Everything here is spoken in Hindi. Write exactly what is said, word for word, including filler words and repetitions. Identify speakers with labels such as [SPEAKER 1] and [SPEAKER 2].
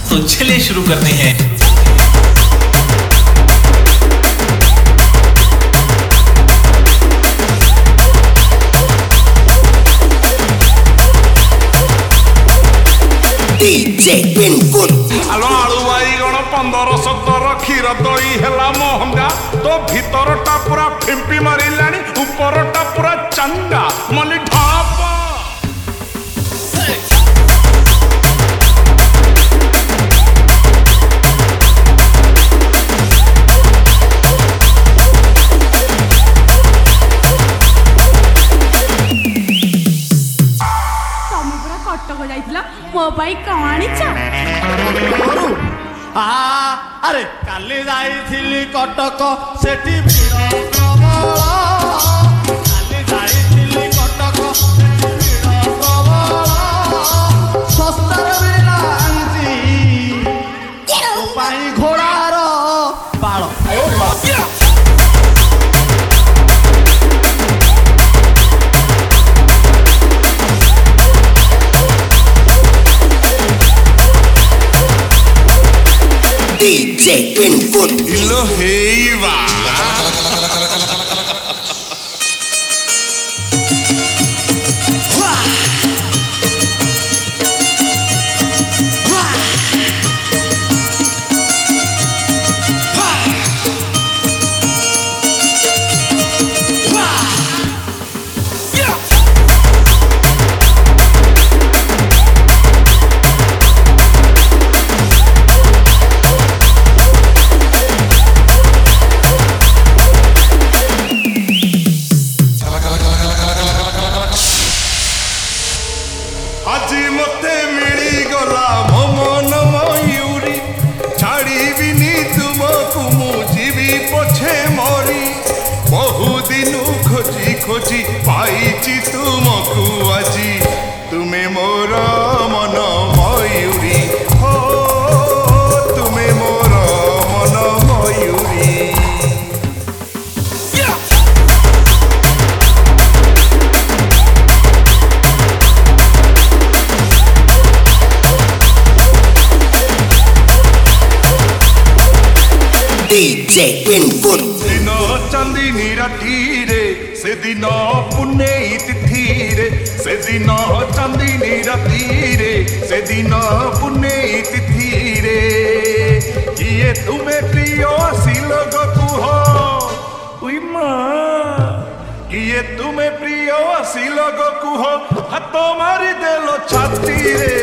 [SPEAKER 1] तो चलिए शुरू करते हैं।
[SPEAKER 2] डीजे पिनकुल
[SPEAKER 3] आलो आलू बाईगण पंदर सतर क्षीर दही है महंगा तो भितरटा पूरा फिंपी मारिलानी उपरटा पूरा चंगा मली ढाप
[SPEAKER 4] कटक जाइथिला मो भाई कहानी चा
[SPEAKER 5] आ अरे काली जाइथिली कटक सेठी भीड़ प्रबल काली जाइथिली कटक सेठी भीड़ प्रबल सस्तार बिना आंची तो पाई घोड़ार बाଳ
[SPEAKER 2] डीजे पिनकुल
[SPEAKER 3] इलो हेवा আজি মতে মিলি গলা মমন ময়ূরী ছাড়িবিনি তুমকু মু জীবি পছে মরি বহুদিন খোঁজি খোঁজি পাইছি তুমকু আজি তুমি মোর মন ময়ূরী হো তুমি মোর মন ময়ূরী
[SPEAKER 2] डीजे पिनकुल
[SPEAKER 3] दिन चांदनी रातीरे से दिन पुण्य तिथिरे से दिन चांदनी रातीरे से दिन पुण्य तिथिरे किए तुम्हें प्रिय आसिल कुह उई माँ किए तुम्हें प्रिय आसिल कुह हाथ मारी देलो छाती रे